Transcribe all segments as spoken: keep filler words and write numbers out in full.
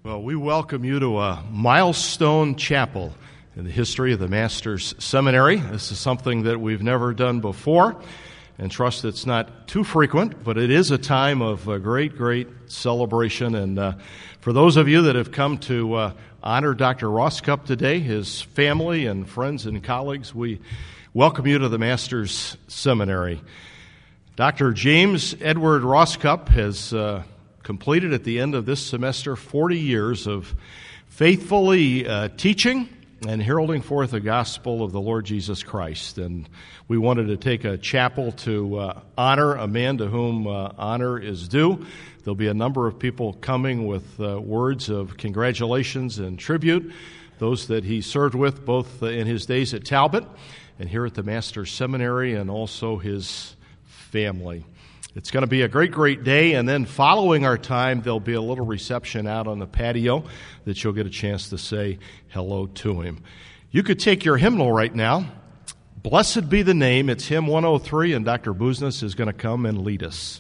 Well, we welcome you to a milestone chapel in the history of the Master's Seminary. This is something that we've never done before, and trust it's not too frequent, but it is a time of a great, great celebration. And uh, for those of you that have come to uh, honor Doctor Roskup today, his family and friends and colleagues, we welcome you to the Master's Seminary. Doctor James Edward Roskup has uh, completed at the end of this semester forty years of faithfully uh, teaching and heralding forth the gospel of the Lord Jesus Christ. And we wanted to take a chapel to uh, honor a man to whom uh, honor is due. There'll be a number of people coming with uh, words of congratulations and tribute, those that he served with both in his days at Talbot and here at the Master's Seminary, and also his family. It's going to be a great, great day, and then following our time, there'll be a little reception out on the patio that you'll get a chance to say hello to him. You could take your hymnal right now. Blessed be the name. It's hymn one oh three, and Doctor Busnes is going to come and lead us.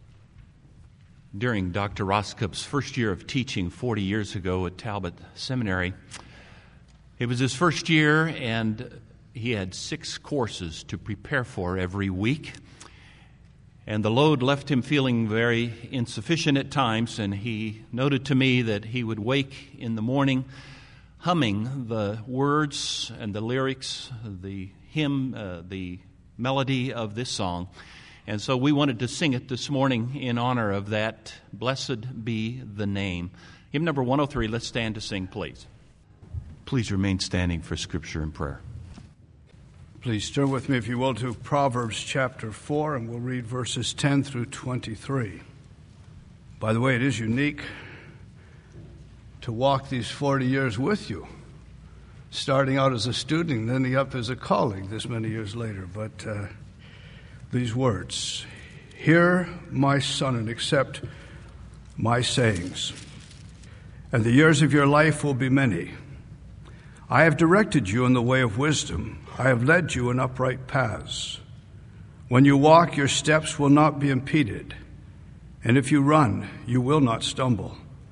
During Doctor Roskup's first year of teaching forty years ago at Talbot Seminary, it was his first year, and he had six courses to prepare for every week. And the load left him feeling very insufficient at times, and he noted to me that he would wake in the morning humming the words and the lyrics, the hymn, uh, the melody of this song. And so we wanted to sing it this morning in honor of that. Blessed be the name. Hymn number one oh three, let's stand to sing, please. Please remain standing for scripture and prayer. Please turn with me, if you will, to Proverbs chapter four, and we'll read verses ten through twenty-three. By the way, it is unique to walk these forty years with you, starting out as a student and ending up as a colleague this many years later. But uh, these words, "Hear, my son, and accept my sayings, and the years of your life will be many. I have directed you in the way of wisdom. I have led you in upright paths. When you walk, your steps will not be impeded, and if you run, you will not stumble.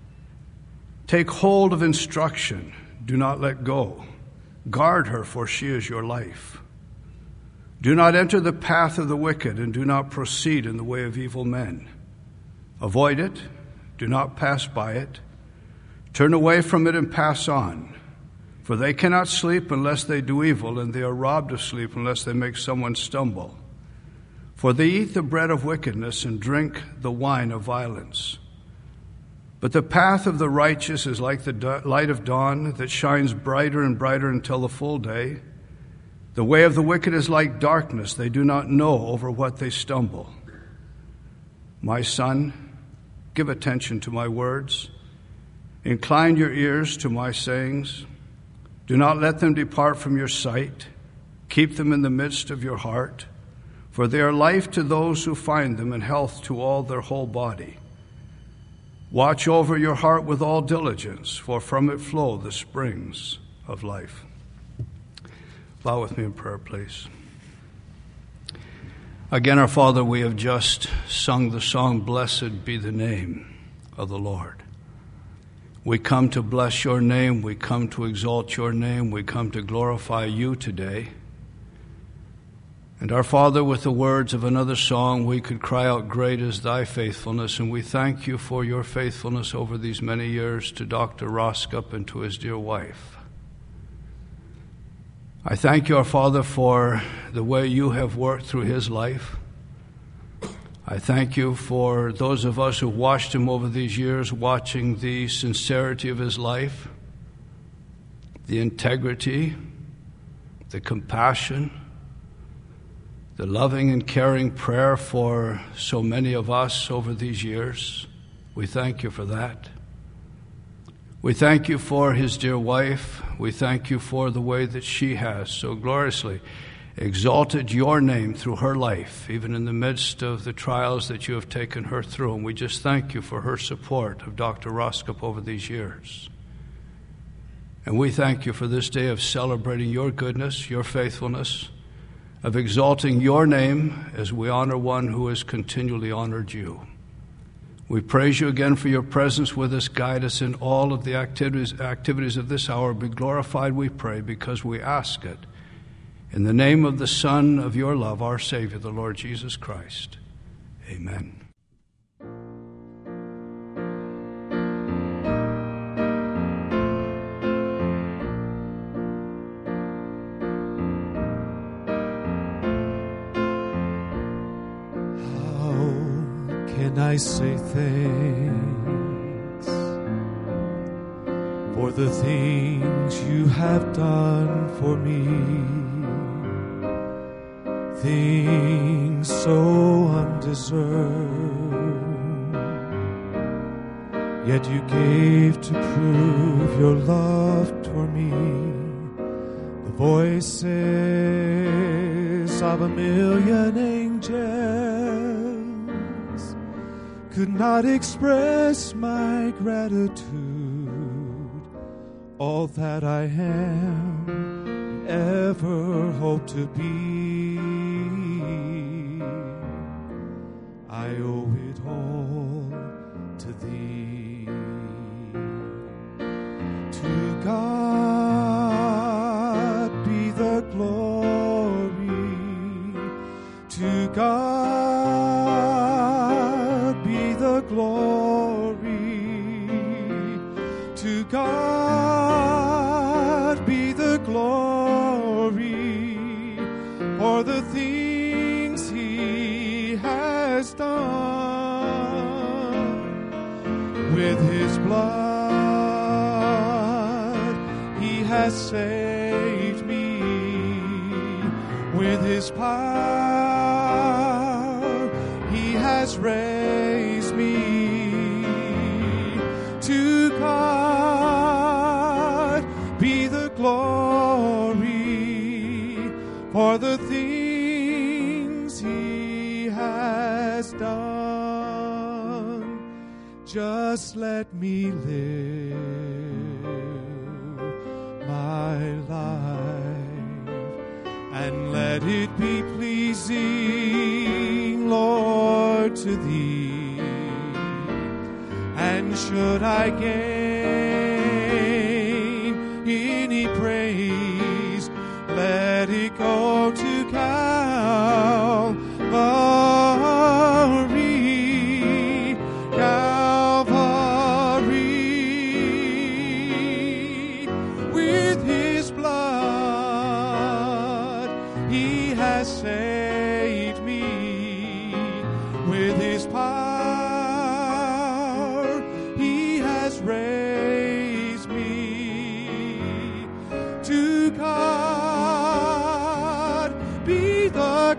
Take hold of instruction. Do not let go. Guard her, for she is your life. Do not enter the path of the wicked, and do not proceed in the way of evil men. Avoid it. Do not pass by it. Turn away from it and pass on. For they cannot sleep unless they do evil, and they are robbed of sleep unless they make someone stumble. For they eat the bread of wickedness and drink the wine of violence. But the path of the righteous is like the light of dawn that shines brighter and brighter until the full day. The way of the wicked is like darkness. They do not know over what they stumble. My son, give attention to my words. Incline your ears to my sayings. Do not let them depart from your sight. Keep them in the midst of your heart, for they are life to those who find them and health to all their whole body. Watch over your heart with all diligence, for from it flow the springs of life." Bow with me in prayer, please. Again, our Father, we have just sung the song, "Blessed be the name of the Lord." We come to bless your name. We come to exalt your name. We come to glorify you today. And our Father, with the words of another song, we could cry out, "Great is thy faithfulness." And we thank you for your faithfulness over these many years to Doctor Roskup and to his dear wife. I thank you, our Father, for the way you have worked through his life. I thank you for those of us who watched him over these years, watching the sincerity of his life, the integrity, the compassion, the loving and caring prayer for so many of us over these years. We thank you for that. We thank you for his dear wife. We thank you for the way that she has so gloriously exalted your name through her life, even in the midst of the trials that you have taken her through. And we just thank you for her support of Doctor Roskup over these years. And we thank you for this day of celebrating your goodness, your faithfulness, of exalting your name as we honor one who has continually honored you. We praise you again for your presence with us. Guide us in all of the activities, activities of this hour. Be glorified, we pray, because we ask it in the name of the Son of your love, our Savior, the Lord Jesus Christ. Amen. I say thanks for the things you have done for me, things so undeserved, yet you gave to prove your love toward me. The voices of a million angels could not express my gratitude. All that I am and ever hope to be, I owe it all to thee. To God be the glory, to God glory, to God be the glory for the things he has done. With his blood he has saved me, with his power he has raised me. To God be the glory for the things he has done. Just let me live my life and let it be pleasing, Lord, to thee. And should I gain any praise, let it go to Calvary, Calvary. With his blood he has saved me, with his power raise me. To God be the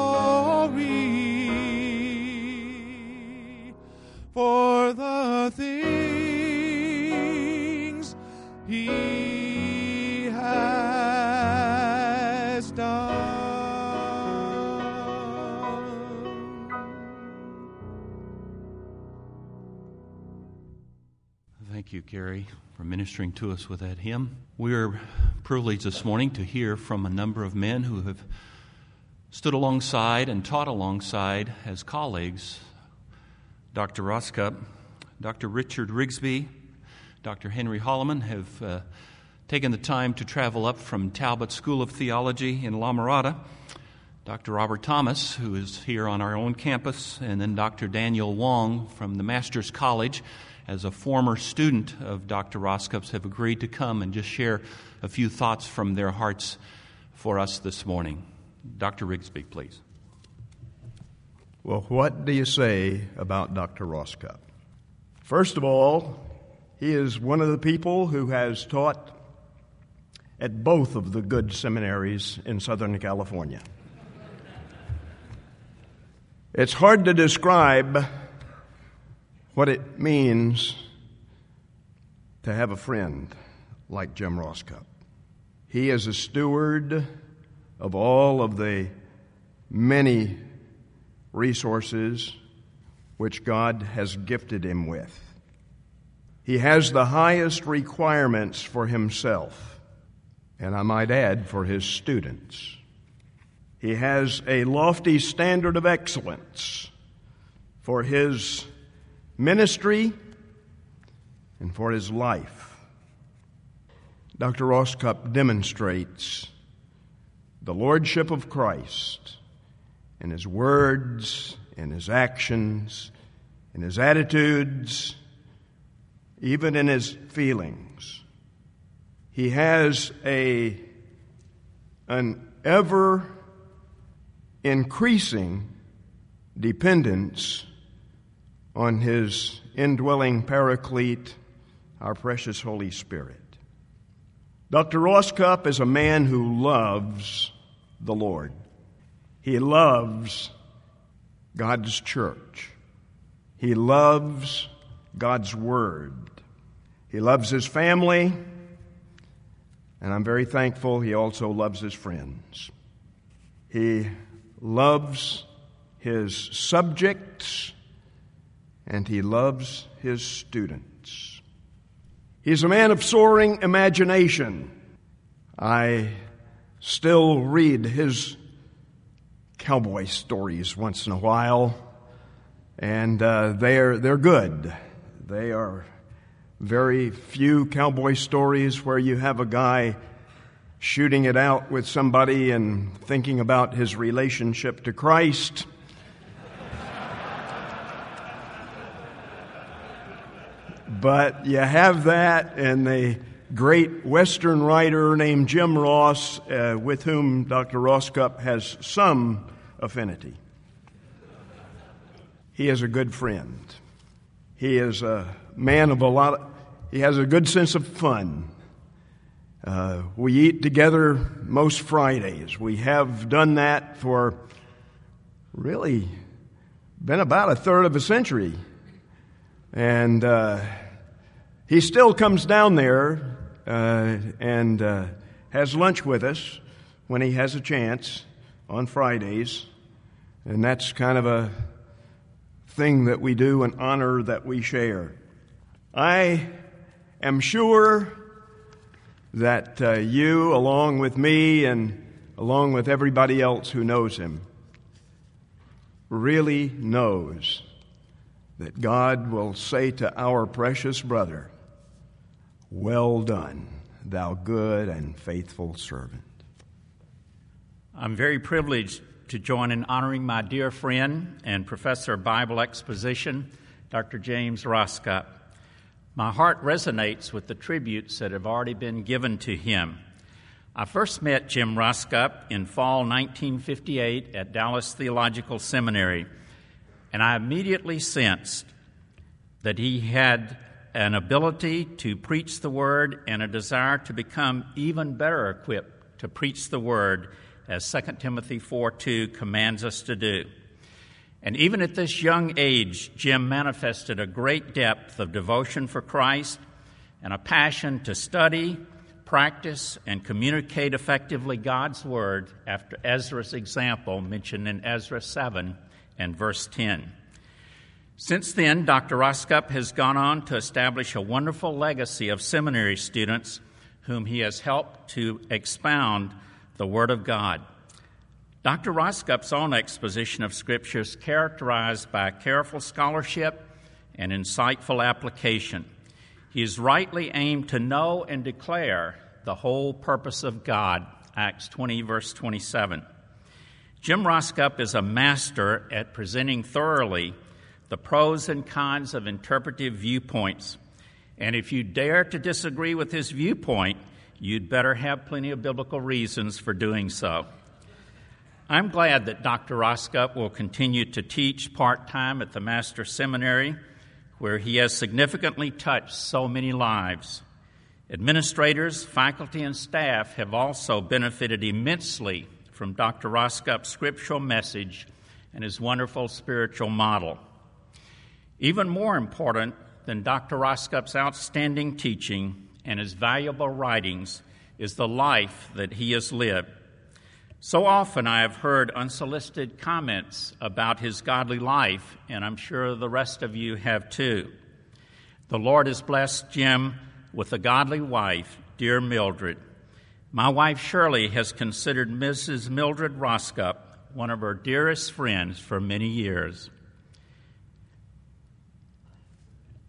glory for the things he has done. Thank you, Gary, for ministering to us with that hymn. We are privileged this morning to hear from a number of men who have stood alongside and taught alongside as colleagues. Doctor Roscup, Doctor Richard Rigsby, Doctor Henry Holloman have uh, taken the time to travel up from Talbot School of Theology in La Mirada. Doctor Robert Thomas, who is here on our own campus, and then Doctor Daniel Wong from the Master's College, as a former student of Doctor Roscup's, have agreed to come and just share a few thoughts from their hearts for us this morning. Doctor Rigsby, please. Well, what do you say about Doctor Roscup? First of all, he is one of the people who has taught at both of the good seminaries in Southern California. It's hard to describe what it means to have a friend like Jim Roscup. He is a steward of all of the many resources which God has gifted him with. He has the highest requirements for himself, and I might add, for his students. He has a lofty standard of excellence for his ministry and for his life. Doctor Roscup demonstrates the lordship of Christ in his words, in his actions, in his attitudes, even in his feelings. He has a an ever increasing dependence on his indwelling Paraclete, our precious Holy Spirit. Doctor Roscup is a man who loves the Lord. He loves God's church. He loves God's Word. He loves his family, and I'm very thankful he also loves his friends. He loves his subjects, and he loves his students. He's a man of soaring imagination. I still read his cowboy stories once in a while, and uh, they're they're good. They are very few cowboy stories where you have a guy shooting it out with somebody and thinking about his relationship to Christ. But you have that in the great Western writer named Jim Ross, uh, with whom Doctor Roscup has some affinity. He is a good friend. He is a man of a lot of, he has a good sense of fun. Uh, we eat together most Fridays. We have done that for really been about a third of a century. And uh, he still comes down there uh, and uh, has lunch with us when he has a chance on Fridays. And that's kind of a thing that we do, an honor that we share. I am sure that uh, you, along with me and along with everybody else who knows him, really knows that God will say to our precious brother, "Well done, thou good and faithful servant." I'm very privileged to join in honoring my dear friend and professor of Bible exposition, Doctor James Roscup. My heart resonates with the tributes that have already been given to him. I first met Jim Roscup in fall nineteen fifty-eight at Dallas Theological Seminary, and I immediately sensed that he had an ability to preach the Word and a desire to become even better equipped to preach the Word, as Second Timothy four two commands us to do. And even at this young age, Jim manifested a great depth of devotion for Christ and a passion to study, practice, and communicate effectively God's Word after Ezra's example mentioned in Ezra seven and verse ten. Since then, Doctor Roscup has gone on to establish a wonderful legacy of seminary students whom he has helped to expound the Word of God. Doctor Roscup's own exposition of Scripture is characterized by careful scholarship and insightful application. He is rightly aimed to know and declare the whole purpose of God, Acts twenty, verse twenty-seven. Jim Roscup is a master at presenting thoroughly the pros and cons of interpretive viewpoints. And if you dare to disagree with his viewpoint, you'd better have plenty of biblical reasons for doing so. I'm glad that Doctor Roscup will continue to teach part-time at the Master Seminary, where he has significantly touched so many lives. Administrators, faculty, and staff have also benefited immensely from Doctor Roscup's scriptural message and his wonderful spiritual model. Even more important than Doctor Roscup's outstanding teaching and his valuable writings is the life that he has lived. So often I have heard unsolicited comments about his godly life, and I'm sure the rest of you have too. The Lord has blessed Jim with a godly wife, dear Mildred. My wife Shirley has considered Missus Mildred Roscup one of her dearest friends for many years.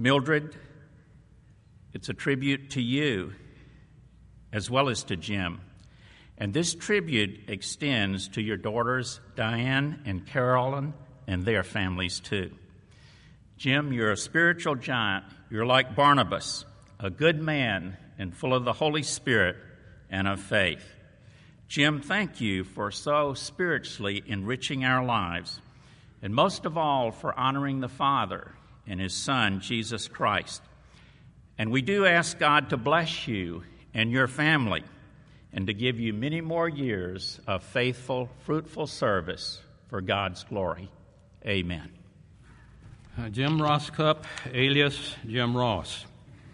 Mildred, it's a tribute to you as well as to Jim. And this tribute extends to your daughters, Diane and Carolyn, and their families too. Jim, you're a spiritual giant. You're like Barnabas, a good man and full of the Holy Spirit and of faith. Jim, thank you for so spiritually enriching our lives, and most of all for honoring the Father and His Son, Jesus Christ. And we do ask God to bless you and your family and to give you many more years of faithful, fruitful service for God's glory. Amen. Uh, Jim Roscup, alias Jim Ross.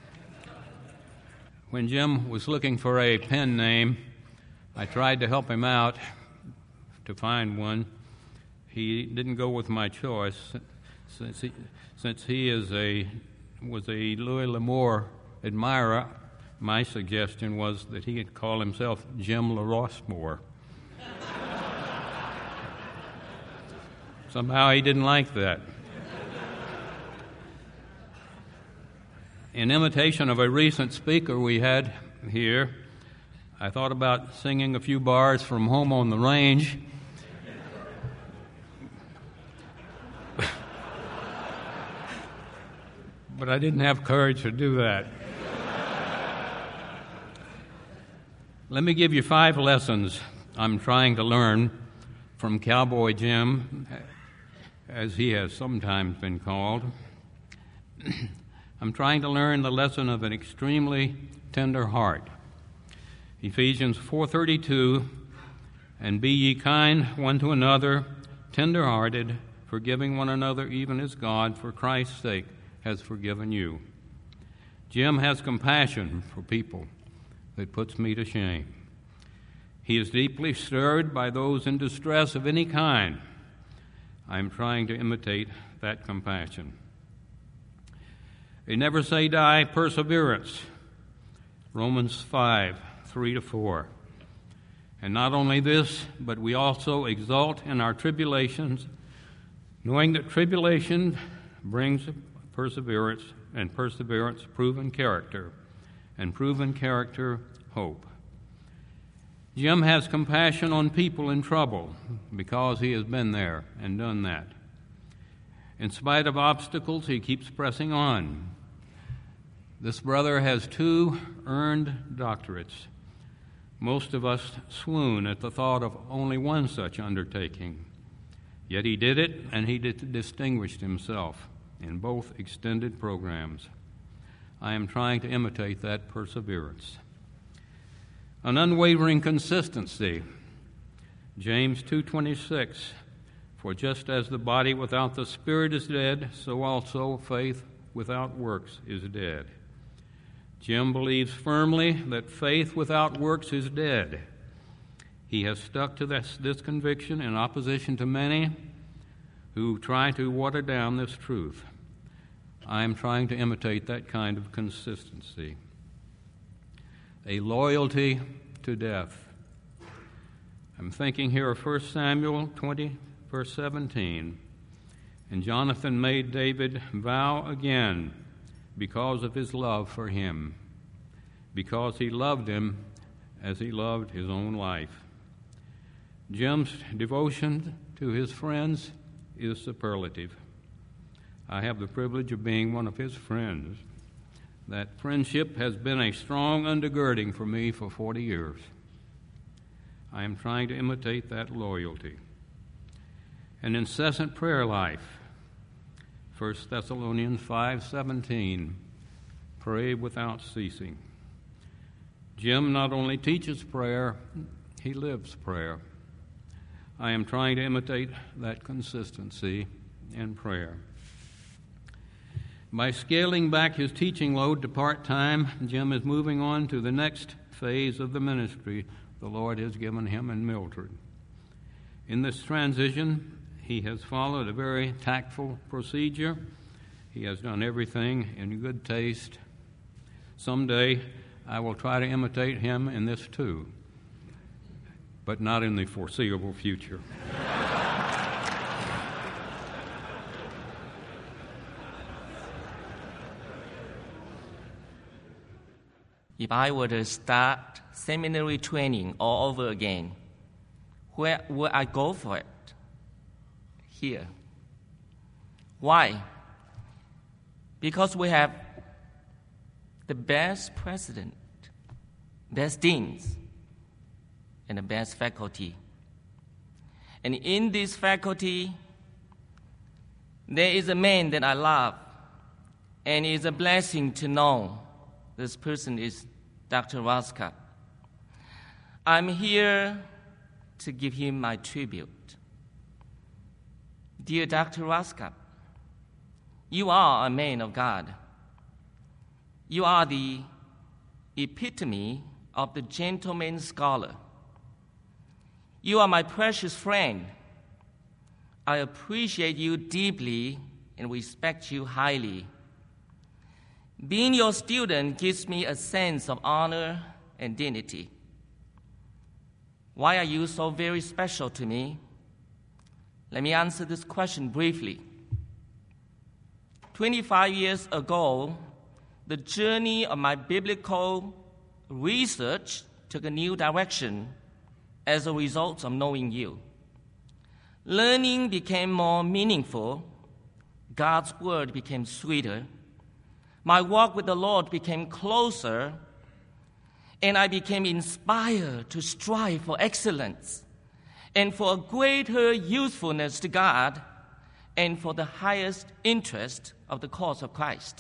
When Jim was looking for a pen name, I tried to help him out to find one. He didn't go with my choice, since he, since he is a was a Louis L'Amour admirer. My suggestion was that he could call himself Jim LaRossmore. Somehow he didn't like that. In imitation of a recent speaker we had here, I thought about singing a few bars from Home on the Range. But I didn't have courage to do that. Let me give you five lessons I'm trying to learn from Cowboy Jim, as he has sometimes been called. I'm trying to learn the lesson of an extremely tender heart. Ephesians four thirty-two, and be ye kind one to another, tender-hearted, forgiving one another, even as God, for Christ's sake, has forgiven you. Jim has compassion for people that puts me to shame. He is deeply stirred by those in distress of any kind. I'm trying to imitate that compassion. A never say die perseverance, Romans five, three to four. And not only this, but we also exult in our tribulations, knowing that tribulation brings perseverance, and perseverance proven character, and proven character hope. Jim has compassion on people in trouble because he has been there and done that. In spite of obstacles, he keeps pressing on. This brother has two earned doctorates. Most of us swoon at the thought of only one such undertaking. Yet he did it, and he did, distinguished himself in both extended programs. I am trying to imitate that perseverance. An unwavering consistency. James two twenty-six, for just as the body without the spirit is dead, so also faith without works is dead. Jim believes firmly that faith without works is dead. He has stuck to this, this conviction in opposition to many who try to water down this truth. I am trying to imitate that kind of consistency. A loyalty to death. I'm thinking here of First Samuel twenty, verse seventeen. And Jonathan made David vow again because of his love for him, because he loved him as he loved his own life. Jim's devotion to his friends is superlative. I have the privilege of being one of his friends. That friendship has been a strong undergirding for me for forty years. I am trying to imitate that loyalty. An incessant prayer life. First Thessalonians five seventeen, pray without ceasing. Jim not only teaches prayer, he lives prayer. I am trying to imitate that consistency in prayer. By scaling back his teaching load to part-time, Jim is moving on to the next phase of the ministry the Lord has given him and Mildred. In this transition, he has followed a very tactful procedure. He has done everything in good taste. Someday, I will try to imitate him in this too, but not in the foreseeable future. if I were to start seminary training all over again, where would I go for it? Here. Why? Because we have the best president, best deans, and the best faculty. And in this faculty, there is a man that I love, and it is a blessing to know this person is Doctor Roskop. I'm here to give him my tribute. Dear Doctor Roskop, you are a man of God. You are the epitome of the gentleman scholar. You are my precious friend. I appreciate you deeply and respect you highly. Being your student gives me a sense of honor and dignity. Why are you so very special to me? Let me answer this question briefly. twenty-five years ago, the journey of my biblical research took a new direction as a result of knowing you. Learning became more meaningful. God's word became sweeter. My walk with the Lord became closer, and I became inspired to strive for excellence and for a greater usefulness to God and for the highest interest of the cause of Christ.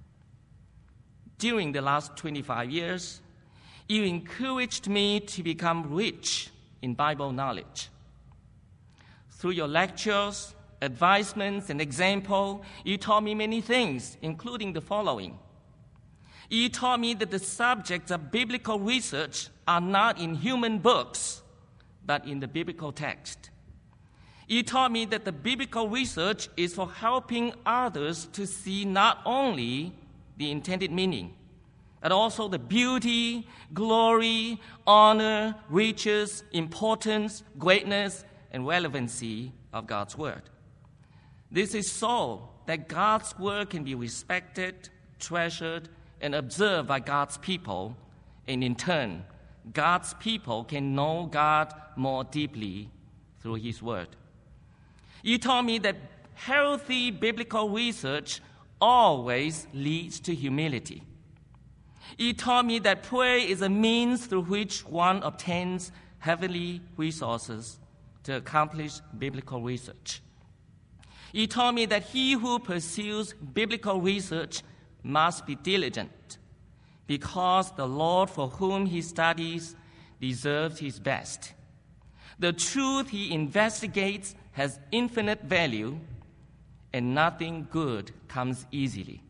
During the last twenty-five years, you encouraged me to become rich in Bible knowledge. Through your lectures, advisements, and example, you taught me many things, including the following. You taught me that the subjects of biblical research are not in human books, but in the biblical text. You taught me that the biblical research is for helping others to see not only the intended meaning, but also the beauty, glory, honor, riches, importance, greatness, and relevancy of God's word. This is so that God's word can be respected, treasured, and observed by God's people, and in turn, God's people can know God more deeply through his word. You taught me that healthy biblical research always leads to humility. You taught me that prayer is a means through which one obtains heavenly resources to accomplish biblical research. You taught me that he who pursues biblical research must be diligent, because the Lord for whom he studies deserves his best. The truth he investigates has infinite value, and nothing good comes easily.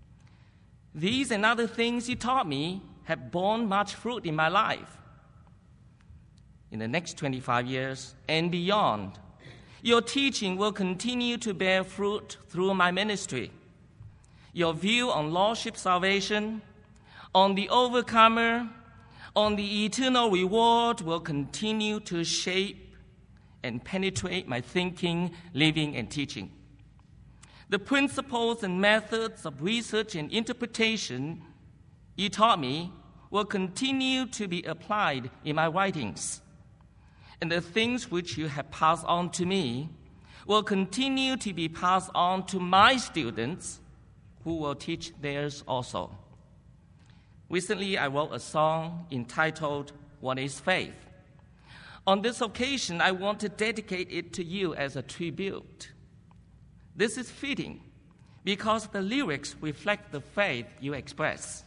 These and other things you taught me have borne much fruit in my life. In the next twenty-five years and beyond, your teaching will continue to bear fruit through my ministry. Your view on lordship salvation, on the overcomer, on the eternal reward will continue to shape and penetrate my thinking, living, and teaching. The principles and methods of research and interpretation you taught me will continue to be applied in my writings. And the things which you have passed on to me will continue to be passed on to my students, who will teach theirs also. Recently, I wrote a song entitled, "What is Faith?" On this occasion, I want to dedicate it to you as a tribute. This is fitting because the lyrics reflect the faith you express.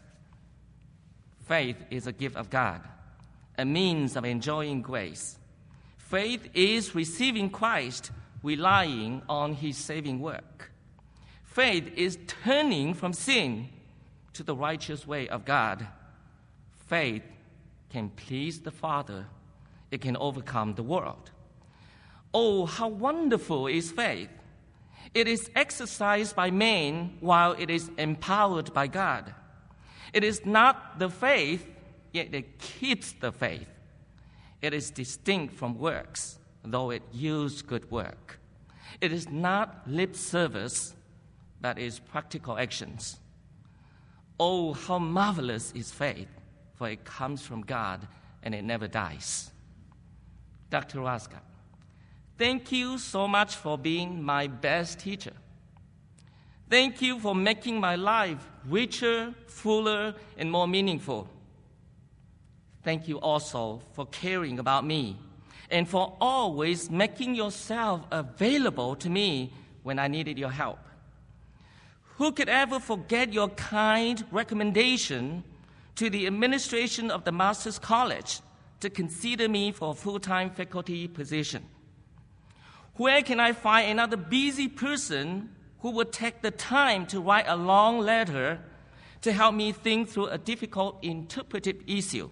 Faith is a gift of God, a means of enjoying grace. Faith is receiving Christ, relying on his saving work. Faith is turning from sin to the righteous way of God. Faith can please the Father. It can overcome the world. Oh, how wonderful is faith! It is exercised by man while it is empowered by God. It is not the faith, yet it keeps the faith. It is distinct from works, though it yields good work. It is not lip service, but is practical actions. Oh, how marvelous is faith! for it comes from God and it never dies. Doctor Raska, thank you so much for being my best teacher. Thank you for making my life richer, fuller, and more meaningful. Thank you also for caring about me and for always making yourself available to me when I needed your help. Who could ever forget your kind recommendation to the administration of the Master's College to consider me for a full-time faculty position? Where can I find another busy person who would take the time to write a long letter to help me think through a difficult interpretive issue?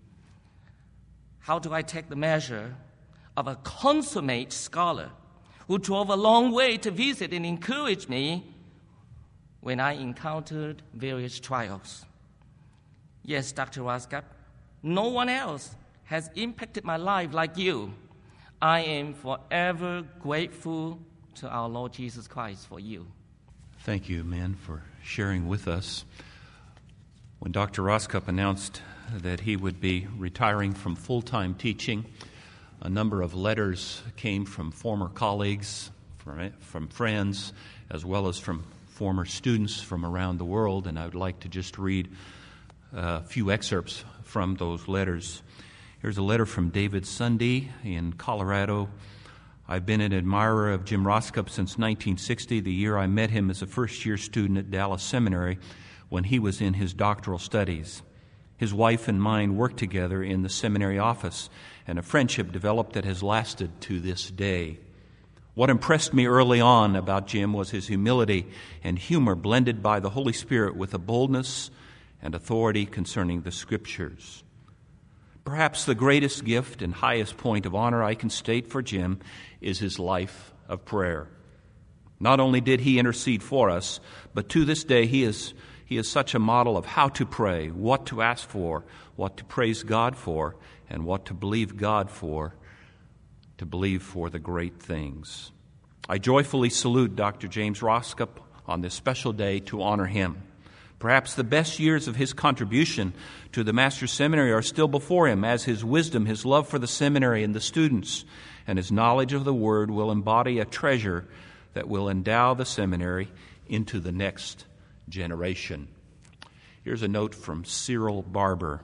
How do I take the measure of a consummate scholar who drove a long way to visit and encourage me when I encountered various trials? Yes, Doctor Raska, no one else has impacted my life like you. I am forever grateful to our Lord Jesus Christ for you. Thank you, man, for sharing with us. When Doctor Roskup announced that he would be retiring from full-time teaching, a number of letters came from former colleagues, from, from friends, as well as from former students from around the world, and I would like to just read a few excerpts from those letters. Here's a letter from David Sunday in Colorado. I've been an admirer of Jim Roskup since nineteen sixty, the year I met him as a first-year student at Dallas Seminary when he was in his doctoral studies. His wife and mine worked together in the seminary office, and a friendship developed that has lasted to this day. What impressed me early on about Jim was his humility and humor blended by the Holy Spirit with a boldness and authority concerning the Scriptures. Perhaps the greatest gift and highest point of honor I can state for Jim is his life of prayer. Not only did he intercede for us, but to this day he is he is such a model of how to pray, what to ask for, what to praise God for, and what to believe God for, to believe for the great things. I joyfully salute Doctor James Roskup on this special day to honor him. Perhaps the best years of his contribution to the Master's Seminary are still before him, as his wisdom, his love for the seminary and the students, and his knowledge of the Word will embody a treasure that will endow the seminary into the next generation. Here's a note from Cyril Barber.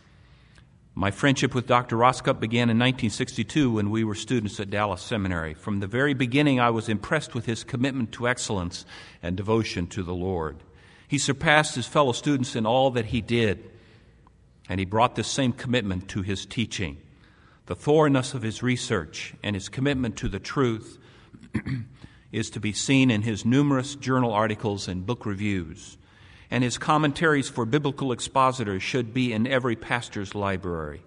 My friendship with Doctor Roskup began in nineteen sixty-two when we were students at Dallas Seminary. From the very beginning, I was impressed with his commitment to excellence and devotion to the Lord. He surpassed his fellow students in all that he did, and he brought this same commitment to his teaching. The thoroughness of his research and his commitment to the truth is to be seen in his numerous journal articles and book reviews, and his commentaries for biblical expositors should be in every pastor's library.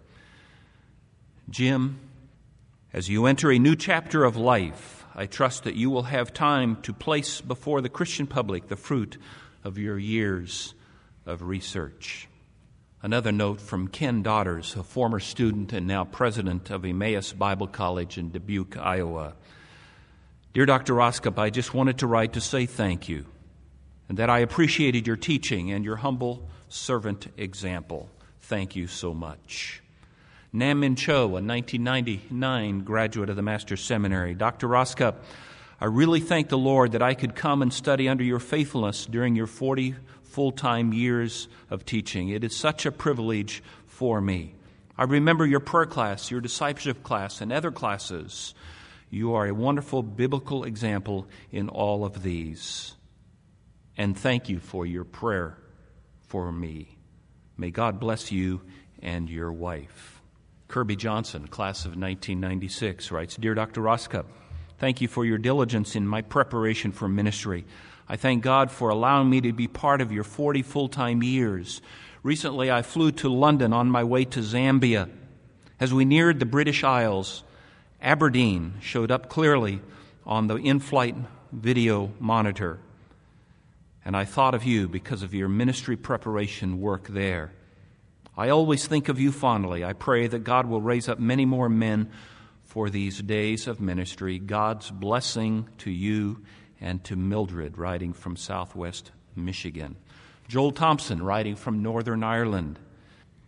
Jim, as you enter a new chapter of life, I trust that you will have time to place before the Christian public the fruit of your years of research. Another note from Ken Daughters, a former student and now president of Emmaus Bible College in Dubuque, Iowa. Dear Doctor Roskup, I just wanted to write to say thank you, and that I appreciated your teaching and your humble servant example. Thank you so much. Nam Min Cho, a nineteen ninety-nine graduate of the Master's Seminary. Doctor Roskup, I really thank the Lord that I could come and study under your faithfulness during your forty full-time years of teaching. It is such a privilege for me. I remember your prayer class, your discipleship class, and other classes. You are a wonderful biblical example in all of these. And thank you for your prayer for me. May God bless you and your wife. Kirby Johnson, class of nineteen ninety-six, writes, Dear Doctor Roskup, thank you for your diligence in my preparation for ministry. I thank God for allowing me to be part of your forty full-time years. Recently, I flew to London on my way to Zambia. As we neared the British Isles, Aberdeen showed up clearly on the in-flight video monitor. And I thought of you because of your ministry preparation work there. I always think of you fondly. I pray that God will raise up many more men for these days of ministry. God's blessing to you and to Mildred, writing from Southwest Michigan. Joel Thompson, writing from Northern Ireland.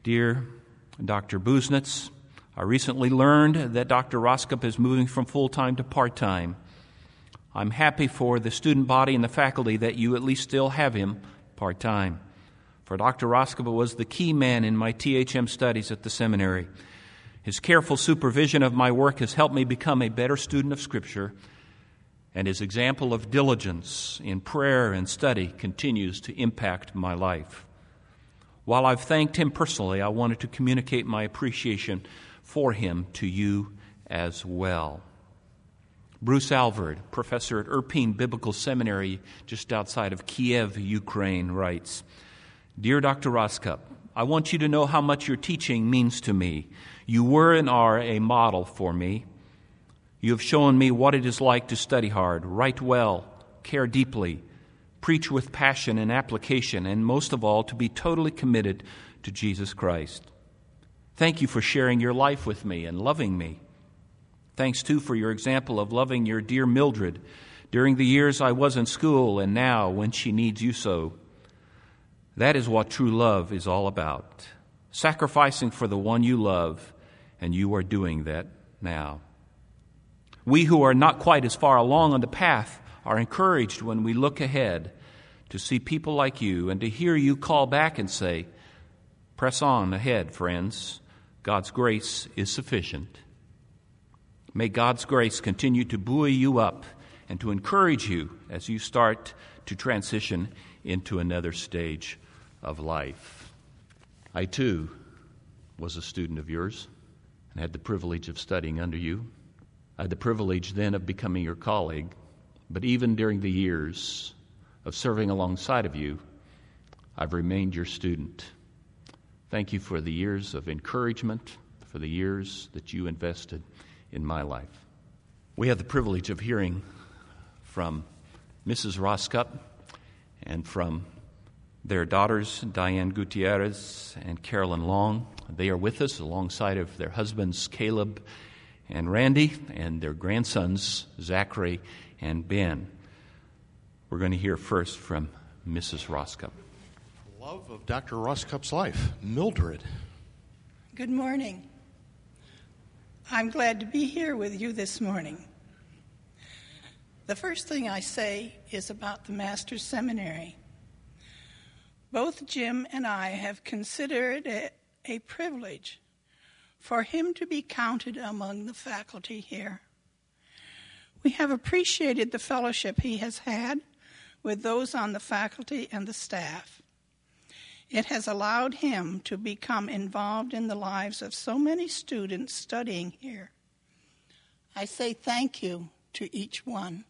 Dear Doctor Busenitz, I recently learned that Doctor Roskup is moving from full-time to part-time. I'm happy for the student body and the faculty that you at least still have him part-time. For Doctor Roskup was the key man in my T H M studies at the seminary. His careful supervision of my work has helped me become a better student of Scripture, and his example of diligence in prayer and study continues to impact my life. While I've thanked him personally, I wanted to communicate my appreciation for him to you as well. Bruce Alvord, professor at Irpin Biblical Seminary just outside of Kiev, Ukraine, writes, Dear Doctor Roskup, I want you to know how much your teaching means to me. You were and are a model for me. You have shown me what it is like to study hard, write well, care deeply, preach with passion and application, and most of all, to be totally committed to Jesus Christ. Thank you for sharing your life with me and loving me. Thanks, too, for your example of loving your dear Mildred during the years I was in school and now when she needs you so. That is what true love is all about, sacrificing for the one you love, and you are doing that now. We who are not quite as far along on the path are encouraged when we look ahead to see people like you and to hear you call back and say, press on ahead, friends. God's grace is sufficient. May God's grace continue to buoy you up and to encourage you as you start to transition into another stage of life. I, too, was a student of yours and had the privilege of studying under you. I had the privilege then of becoming your colleague, but even during the years of serving alongside of you, I've remained your student. Thank you for the years of encouragement, for the years that you invested in my life. We have the privilege of hearing from Missus Roskup and from their daughters, Diane Gutierrez and Carolyn Long. They are with us alongside of their husbands, Caleb and Randy, and their grandsons, Zachary and Ben. We're going to hear first from Missus Roskup. Love of Doctor Roskup's life, Mildred. Good morning. I'm glad to be here with you this morning. The first thing I say is about the Master's Seminary. Both Jim and I have considered it a privilege for him to be counted among the faculty here. We have appreciated the fellowship he has had with those on the faculty and the staff. It has allowed him to become involved in the lives of so many students studying here. I say thank you to each one.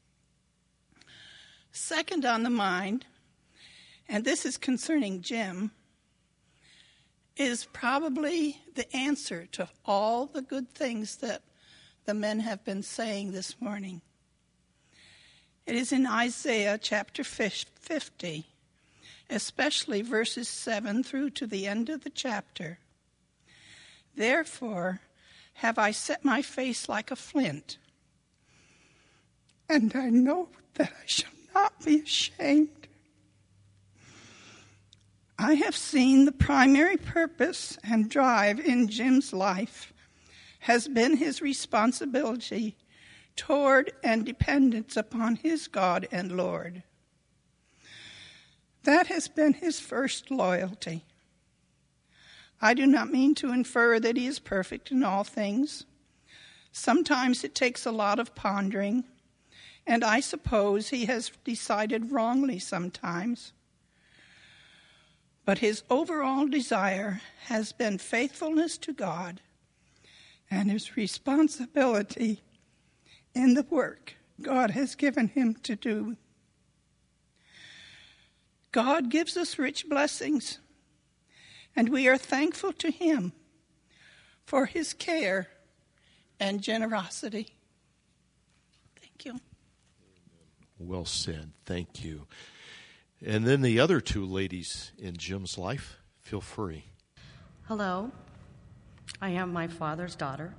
Second on the mind, and this is concerning Jim, is probably the answer to all the good things that the men have been saying this morning. It is in Isaiah chapter fifty, especially verses seven through to the end of the chapter. Therefore have I set my face like a flint, and I know that I shall not be ashamed. I have seen the primary purpose and drive in Jim's life has been his responsibility toward and dependence upon his God and Lord. That has been his first loyalty. I do not mean to infer that he is perfect in all things. Sometimes it takes a lot of pondering, and I suppose he has decided wrongly sometimes. But his overall desire has been faithfulness to God and his responsibility in the work God has given him to do. God gives us rich blessings, and we are thankful to him for his care and generosity. Thank you. Well said. Thank you. And then the other two ladies in Jim's life, feel free. Hello. I am my father's daughter.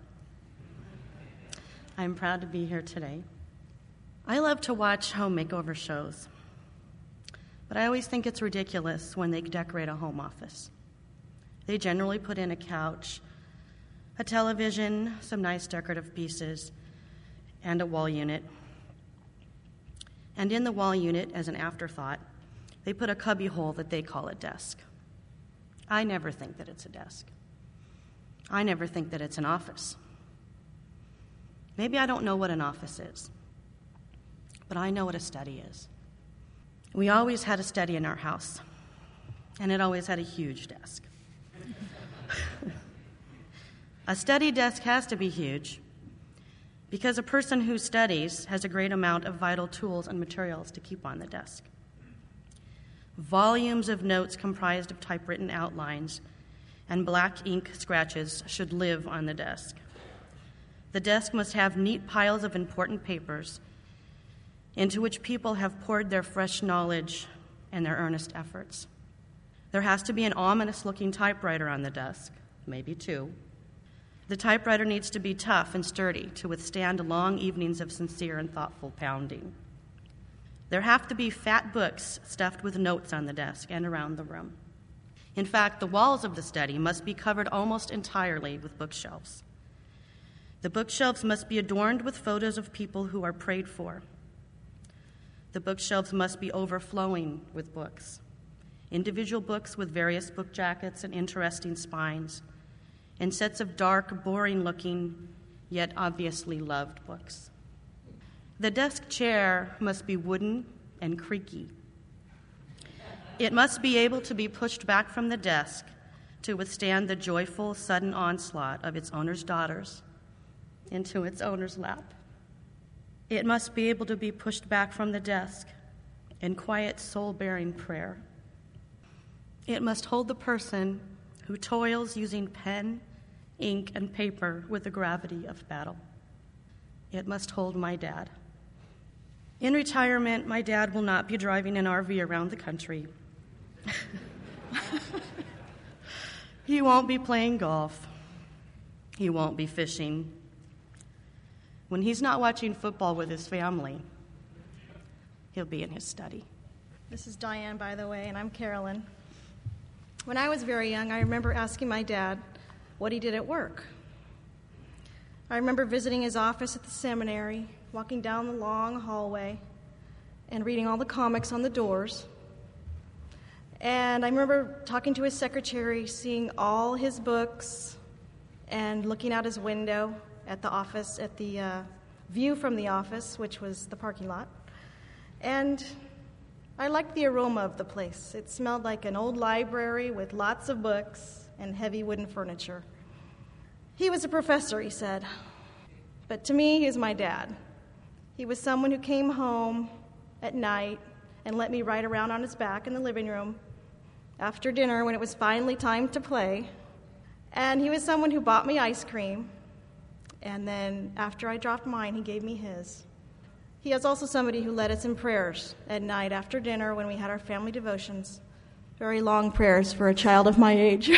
I'm proud to be here today. I love to watch home makeover shows, but I always think it's ridiculous when they decorate a home office. They generally put in a couch, a television, some nice decorative pieces, and a wall unit. And in the wall unit, as an afterthought, they put a cubby hole that they call a desk. I never think that it's a desk. I never think that it's an office. Maybe I don't know what an office is, but I know what a study is. We always had a study in our house, and it always had a huge desk. A study desk has to be huge because a person who studies has a great amount of vital tools and materials to keep on the desk. Volumes of notes comprised of typewritten outlines and black ink scratches should live on the desk. The desk must have neat piles of important papers into which people have poured their fresh knowledge and their earnest efforts. There has to be an ominous-looking typewriter on the desk, maybe two. The typewriter needs to be tough and sturdy to withstand long evenings of sincere and thoughtful pounding. There have to be fat books stuffed with notes on the desk and around the room. In fact, the walls of the study must be covered almost entirely with bookshelves. The bookshelves must be adorned with photos of people who are prayed for. The bookshelves must be overflowing with books, individual books with various book jackets and interesting spines, and sets of dark, boring-looking, yet obviously loved books. The desk chair must be wooden and creaky. It must be able to be pushed back from the desk to withstand the joyful, sudden onslaught of its owner's daughters into its owner's lap. It must be able to be pushed back from the desk in quiet, soul-bearing prayer. It must hold the person who toils using pen, ink, and paper with the gravity of battle. It must hold my dad. In retirement, my dad will not be driving an R V around the country. He won't be playing golf. He won't be fishing. When he's not watching football with his family, he'll be in his study. This is Diane, by the way, and I'm Carolyn. When I was very young, I remember asking my dad what he did at work. I remember visiting his office at the seminary, walking down the long hallway, and reading all the comics on the doors. And I remember talking to his secretary, seeing all his books, and looking out his window at the office, at the uh, view from the office, which was the parking lot. And I liked the aroma of the place. It smelled like an old library with lots of books and heavy wooden furniture. He was a professor, he said. But to me, he was my dad. He was someone who came home at night and let me ride around on his back in the living room after dinner when it was finally time to play. And he was someone who bought me ice cream. And then after I dropped mine, he gave me his. He was also somebody who led us in prayers at night after dinner when we had our family devotions. Very long prayers for a child of my age.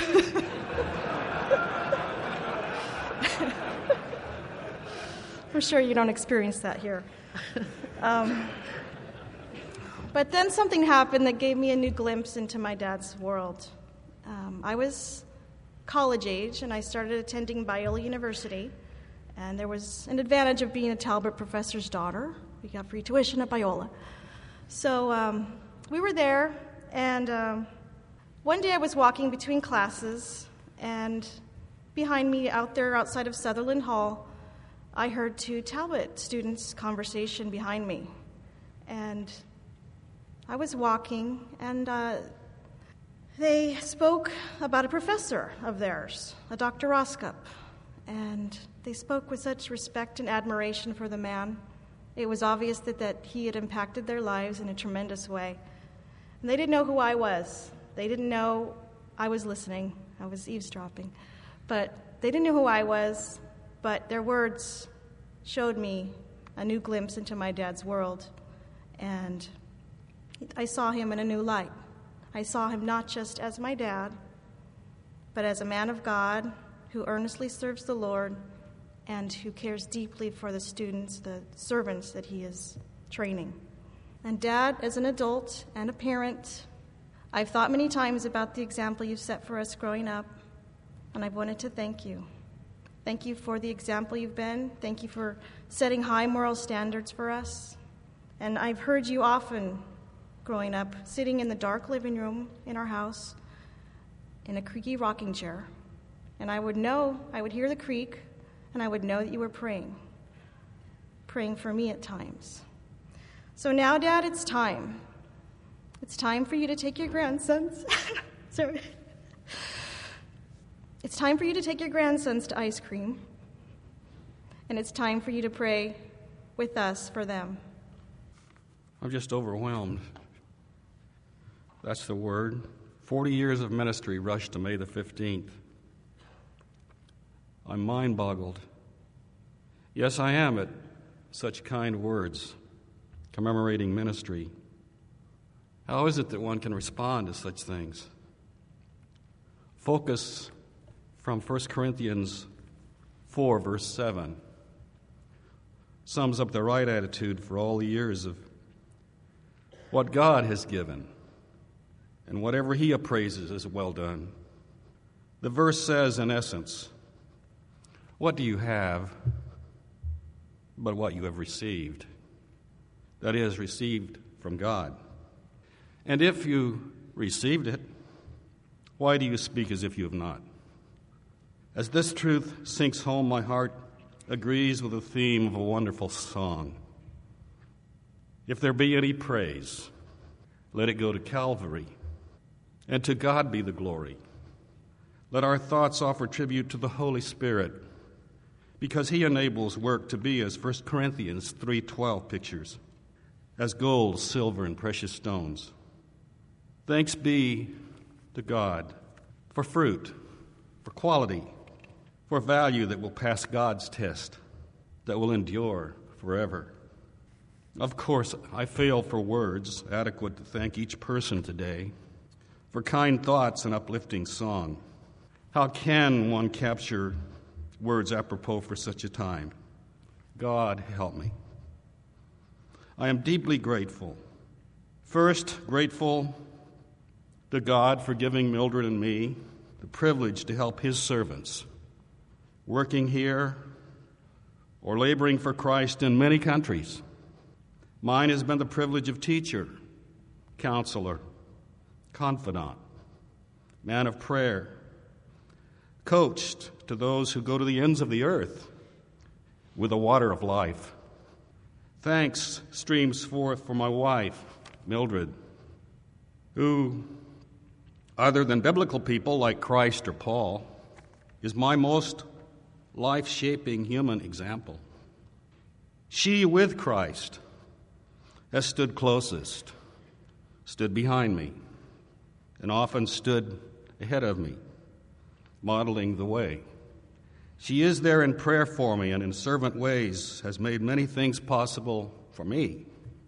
I'm sure you don't experience that here. Um, but then something happened that gave me a new glimpse into my dad's world. Um, I was college age, and I started attending Biola University. And there was an advantage of being a Talbot professor's daughter. We got free tuition at Biola. So um, we were there, and um, one day I was walking between classes, and behind me, out there outside of Sutherland Hall, I heard two Talbot students' conversation behind me. And I was walking, and uh, they spoke about a professor of theirs, a Doctor Roskup. And they spoke with such respect and admiration for the man. It was obvious that, that he had impacted their lives in a tremendous way. And they didn't know who I was. They didn't know I was listening. I was eavesdropping. But they didn't know who I was, but their words showed me a new glimpse into my dad's world. And I saw him in a new light. I saw him not just as my dad, but as a man of God who earnestly serves the Lord and who cares deeply for the students, the servants that he is training. And Dad, as an adult and a parent, I've thought many times about the example you've set for us growing up, and I've wanted to thank you. Thank you for the example you've been. Thank you for setting high moral standards for us. And I've heard you often growing up, sitting in the dark living room in our house in a creaky rocking chair. And I would know, I would hear the creak, and I would know that you were praying, praying for me at times. So now, Dad, it's time. It's time for you to take your grandsons. Sorry. It's time for you to take your grandsons to ice cream. And it's time for you to pray with us for them. I'm just overwhelmed. That's the word. Forty years of ministry rushed to May the fifteenth. I'm mind-boggled. Yes, I am at such kind words, commemorating ministry. How is it that one can respond to such things? Focus from First Corinthians four, verse seven, sums up the right attitude for all the years of what God has given, and whatever He appraises as well done. The verse says, in essence, what do you have but what you have received? That is, received from God. And if you received it, why do you speak as if you have not? As this truth sinks home, my heart agrees with the theme of a wonderful song. If there be any praise, let it go to Calvary, and to God be the glory. Let our thoughts offer tribute to the Holy Spirit, because He enables work to be, as First Corinthians three twelve pictures, as gold, silver, and precious stones. Thanks be to God for fruit, for quality, for value that will pass God's test, that will endure forever. Of course, I fail for words adequate to thank each person today for kind thoughts and uplifting song. How can one capture words apropos for such a time? God help me. I am deeply grateful. First, grateful to God for giving Mildred and me the privilege to help His servants, working here or laboring for Christ in many countries. Mine has been the privilege of teacher, counselor, confidant, man of prayer, coached to those who go to the ends of the earth with the water of life. Thanks streams forth for my wife, Mildred, who, other than biblical people like Christ or Paul, is my most life-shaping human example. She, with Christ, has stood closest, stood behind me, and often stood ahead of me, modeling the way. She is there in prayer for me and in servant ways has made many things possible for me.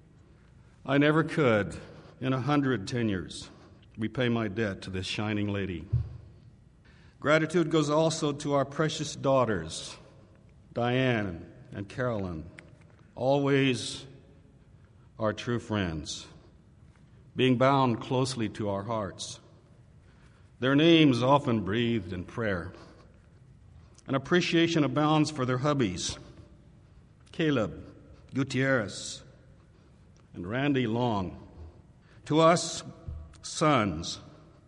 I never could, in a hundred tenures, repay my debt to this shining lady. Gratitude goes also to our precious daughters, Diane and Carolyn, always our true friends, being bound closely to our hearts. Their names often breathed in prayer. An appreciation abounds for their hubbies, Caleb Gutierrez and Randy Long. To us, sons,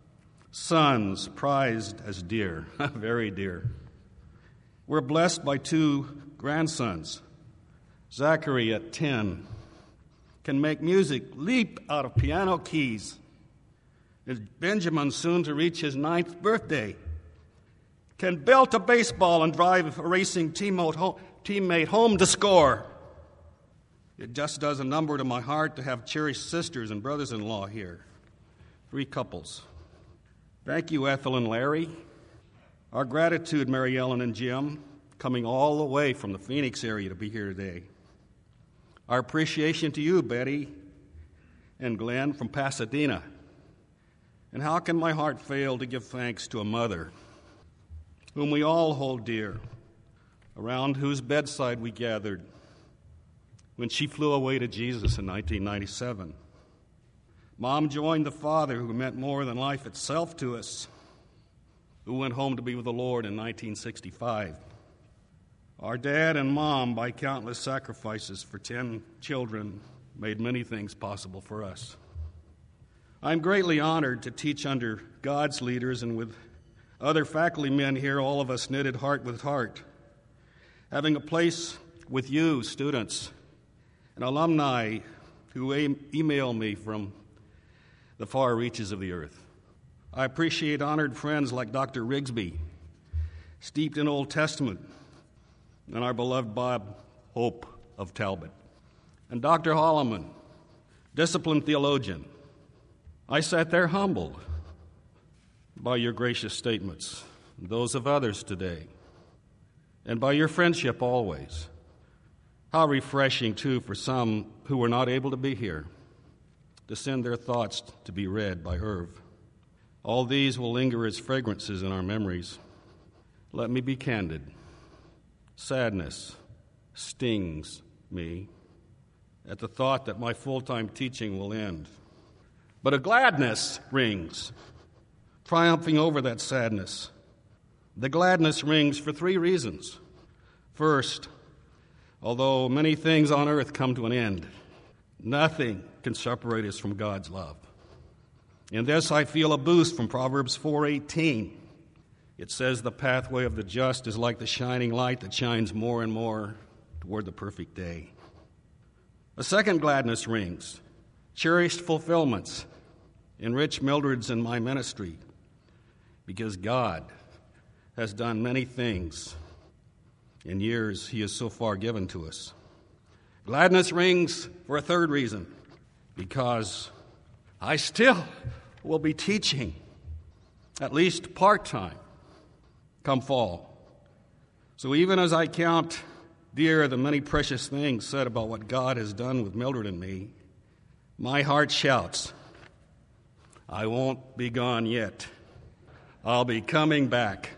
sons prized as dear, very dear. We're blessed by two grandsons. Zachary, at ten, can make music leap out of piano keys. Benjamin, soon to reach his ninth birthday, can belt a baseball and drive a racing teammate home to score. It just does a number to my heart to have cherished sisters and brothers-in-law here. Three couples. Thank you, Ethel and Larry. Our gratitude, Mary Ellen and Jim, coming all the way from the Phoenix area to be here today. Our appreciation to you, Betty and Glenn from Pasadena. And how can my heart fail to give thanks to a mother whom we all hold dear, around whose bedside we gathered when she flew away to Jesus in nineteen ninety-seven. Mom joined the Father who meant more than life itself to us, who went home to be with the Lord in nineteen sixty-five. Our dad and Mom, by countless sacrifices for ten children, made many things possible for us. I'm greatly honored to teach under God's leaders and with other faculty men here, all of us knitted heart with heart, having a place with you, students, and alumni who e- email me from the far reaches of the earth. I appreciate honored friends like Doctor Rigsby, steeped in Old Testament, and our beloved Bob Hope of Talbot, and Doctor Holloman, disciplined theologian. I sat there humbled by your gracious statements, and those of others today, and by your friendship always. How refreshing, too, for some who were not able to be here, to send their thoughts to be read by Irv. All these will linger as fragrances in our memories. Let me be candid. Sadness stings me at the thought that my full-time teaching will end. But a gladness rings, triumphing over that sadness. The gladness rings for three reasons. First, although many things on earth come to an end, nothing can separate us from God's love. In this, I feel a boost from Proverbs four eighteen. It says, the pathway of the just is like the shining light that shines more and more toward the perfect day. A second gladness rings, cherished fulfillments, enrich Mildred's and my ministry, because God has done many things in years he has so far given to us. Gladness rings for a third reason, because I still will be teaching, at least part-time, come fall. So even as I count dear the many precious things said about what God has done with Mildred and me, my heart shouts, I won't be gone yet. I'll be coming back.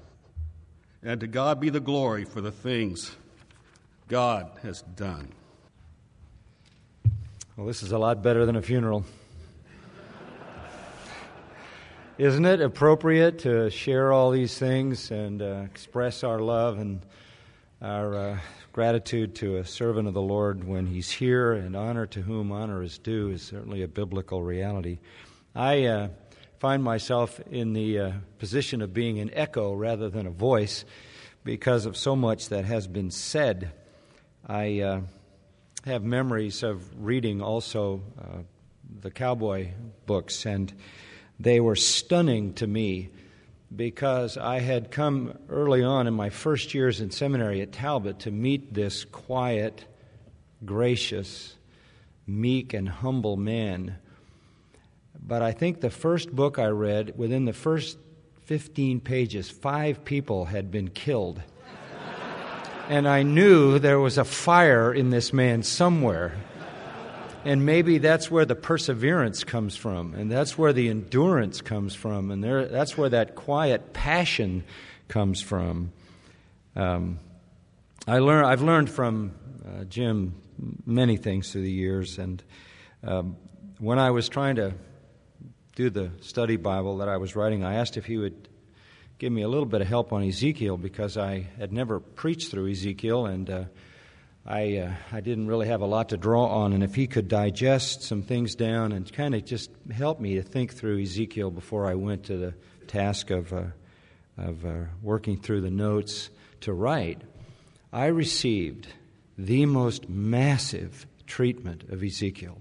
And to God be the glory for the things God has done. Well, this is a lot better than a funeral. Isn't it appropriate to share all these things and uh, express our love and our uh, gratitude to a servant of the Lord when he's here, and honor to whom honor is due is certainly a biblical reality. I uh, find myself in the uh, position of being an echo rather than a voice because of so much that has been said. I uh, have memories of reading also uh, the cowboy books, and they were stunning to me because I had come early on in my first years in seminary at Talbot to meet this quiet, gracious, meek, and humble man. But I think the first book I read, within the first fifteen pages, five people had been killed. And I knew there was a fire in this man somewhere. And maybe that's where the perseverance comes from, and that's where the endurance comes from, and there, that's where that quiet passion comes from. Um, I learn, I've learned from uh, Jim many things through the years, and um, when I was trying to do the study Bible that I was writing, I asked if he would give me a little bit of help on Ezekiel, because I had never preached through Ezekiel, and uh, I uh, I didn't really have a lot to draw on, and if he could digest some things down and kind of just help me to think through Ezekiel before I went to the task of uh, of uh, working through the notes to write, I received the most massive treatment of Ezekiel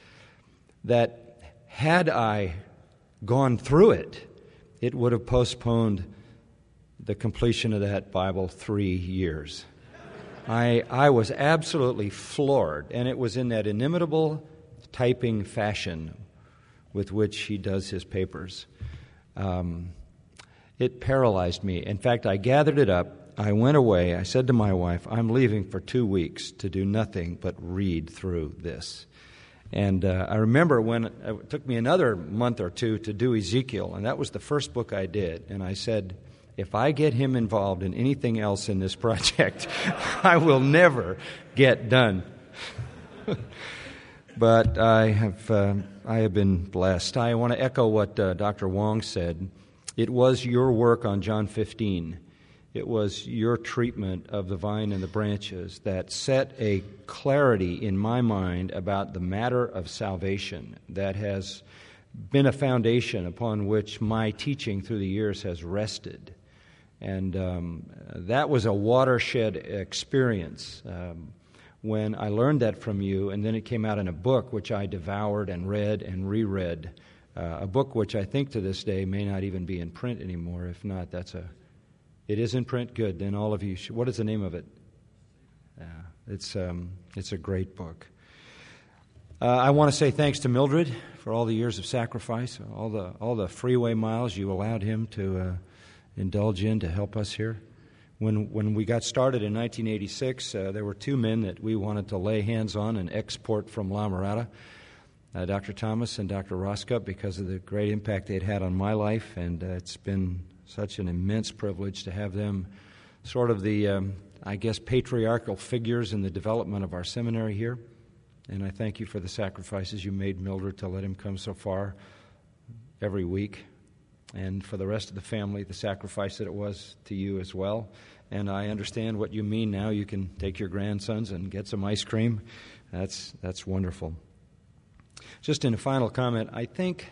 that had I gone through it, it would have postponed the completion of that Bible three years. I I was absolutely floored, and it was in that inimitable typing fashion with which he does his papers. Um, it paralyzed me. In fact, I gathered it up. I went away. I said to my wife, I'm leaving for two weeks to do nothing but read through this. And uh, I remember when it took me another month or two to do Ezekiel, and that was the first book I did. And I said, if I get him involved in anything else in this project, I will never get done. but I have uh, I have been blessed. I want to echo what uh, Doctor Wong said. It was your work on John fifteen. It was your treatment of the vine and the branches that set a clarity in my mind about the matter of salvation that has been a foundation upon which my teaching through the years has rested. And um, that was a watershed experience um, when I learned that from you, and then it came out in a book which I devoured and read and reread, uh, a book which I think to this day may not even be in print anymore. If not, that's a... It is in print? Good. Then all of you should... What is the name of it? Uh, it's, um, it's a great book. Uh, I want to say thanks to Mildred for all the years of sacrifice, all the all the freeway miles you allowed him to uh, indulge in to help us here. When when we got started in nineteen eighty-six, uh, there were two men that we wanted to lay hands on and export from La Mirada, uh, Doctor Thomas and Doctor Roskup, because of the great impact they'd had on my life, and uh, it's been such an immense privilege to have them sort of the, um, I guess, patriarchal figures in the development of our seminary here. And I thank you for the sacrifices you made, Mildred, to let him come so far every week. And for the rest of the family, the sacrifice that it was to you as well. And I understand what you mean now. You can take your grandsons and get some ice cream. That's that's wonderful. Just in a final comment, I think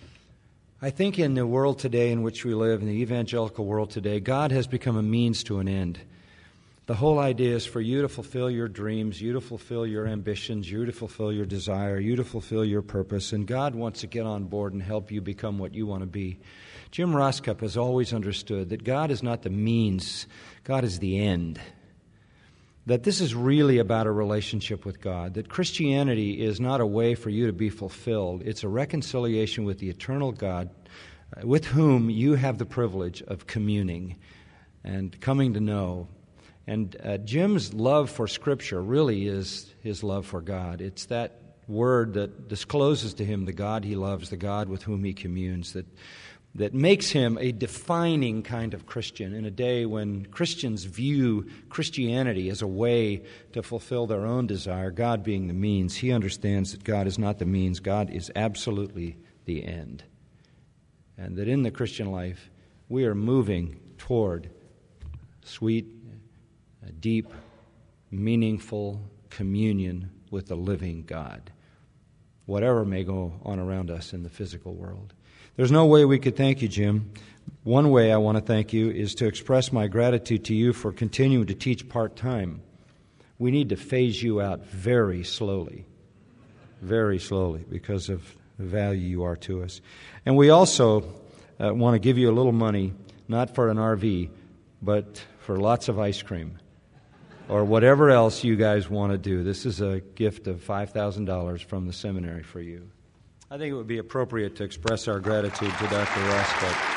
I think in the world today in which we live, in the evangelical world today, God has become a means to an end. The whole idea is for you to fulfill your dreams, you to fulfill your ambitions, you to fulfill your desire, you to fulfill your purpose, and God wants to get on board and help you become what you want to be. Jim Roskup has always understood that God is not the means, God is the end. That this is really about a relationship with God, that Christianity is not a way for you to be fulfilled. It's a reconciliation with the eternal God with whom you have the privilege of communing and coming to know. And uh, Jim's love for Scripture really is his love for God. It's that word that discloses to him the God he loves, the God with whom he communes, that that makes him a defining kind of Christian in a day when Christians view Christianity as a way to fulfill their own desire, God being the means. He understands that God is not the means. God is absolutely the end. And that in the Christian life, we are moving toward sweet, deep, meaningful communion with the living God, whatever may go on around us in the physical world. There's no way we could thank you, Jim. One way I want to thank you is to express my gratitude to you for continuing to teach part-time. We need to phase you out very slowly, very slowly, because of the value you are to us. And we also uh, want to give you a little money, not for an R V, but for lots of ice cream or whatever else you guys want to do. This is a gift of five thousand dollars from the seminary for you. I think it would be appropriate to express our gratitude to Doctor Roskup.